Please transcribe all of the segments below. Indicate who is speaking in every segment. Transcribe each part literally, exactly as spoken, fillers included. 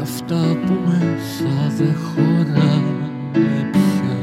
Speaker 1: αυτά που μέσα δεν χωράνε πια.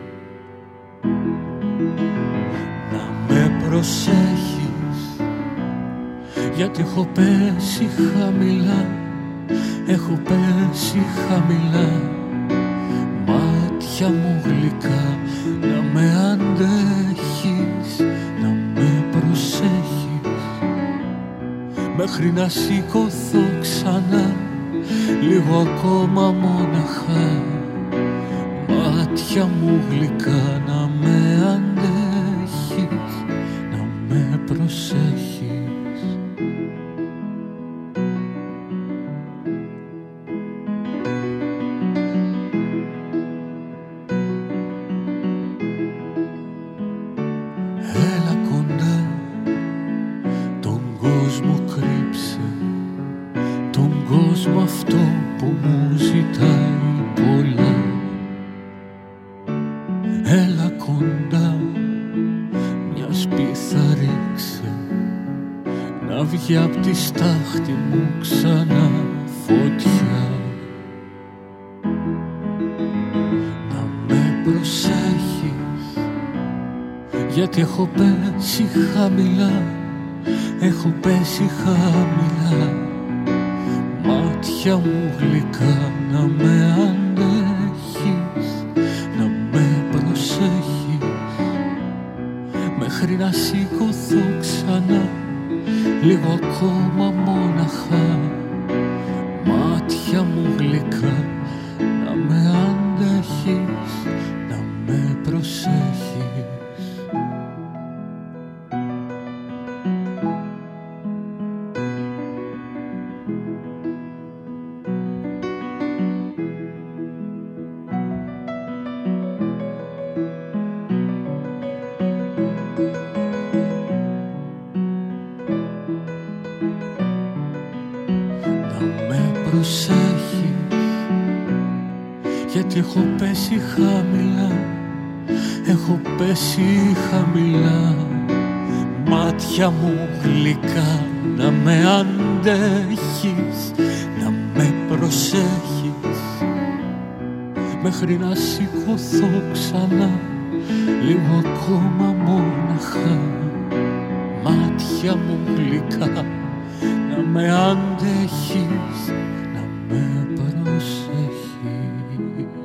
Speaker 1: Να με προσέχεις, γιατί έχω πέσει χαμηλά, έχω πέσει χαμηλά. Μάτια μου γλυκά, να με αντέχεις, να με προσέχεις, μέχρι να σηκωθώ ξανά, λίγο ακόμα μόναχα. Μάτια μου γλυκά, να με αντέχεις, να με προσέχεις. Έλα κοντά, τον κόσμο κρύψε, τον κόσμο αυτό που μου ζητάει πολλά. Έλα κοντά, μια σπίθα ρίξε, να βγει απ' τη στάχτη μου ξανά φωτιά. Να με προσέχεις, γιατί έχω πέσει χαμηλά, έχω πέσει χαμηλά. Μάτια μου γλυκά, να με αντέχεις, να με προσέχεις, μέχρι να σηκωθώ ξανά, λίγο ακόμα μόναχα. Μάτια μου γλυκά, να με αντέχεις, να με προσέχεις. Προσέχεις, γιατί έχω πέσει χαμηλά, έχω πέσει χαμηλά. Μάτια μου γλυκά, να με αντέχεις, να με προσέχεις, μέχρι να σηκωθώ ξανά, λίγο ακόμα μόναχα. Μάτια μου γλυκά, να με αντέχεις, να με προσέχεις.